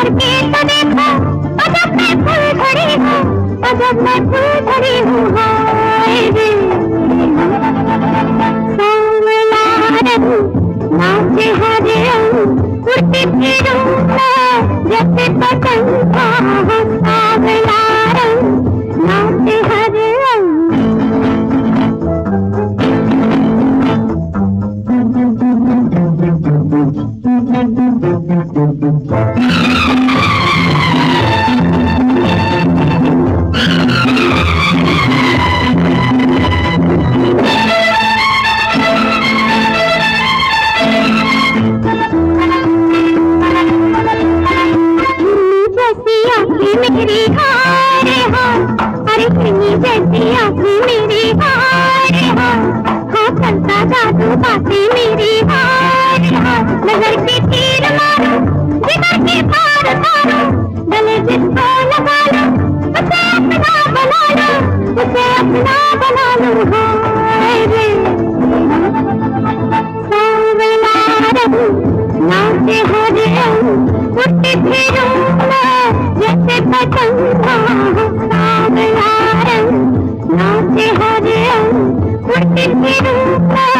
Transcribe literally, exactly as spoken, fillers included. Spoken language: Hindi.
करके तो देखो, अजब मैं फूल झड़ी हूँ, अजब मैं फूल झड़ी हूँ। हाय रे सांवला रंग नाचे हर रंग, उड़ती फिरूं मैं जैसे पतंग। सांवला रंग नाचे हर रंग। मेरी हाय हाय, अरे फिरनी जैसी आँखें मेरी हाय हाय, हाँ चलता जादू बातें मेरी हाय हाय। नजर के तीर मारो, जिगर के पार उतारो, गले जिसको लगा लो, उसे अपना बना लो, उसे अपना बना लो। हाय रे सांवला रंग नाचे हर रंग, उड़ती फिरूं मैं जैसे पतंग। सांवला रंग नाचे हर रंग, उड़ती फिरूं मैं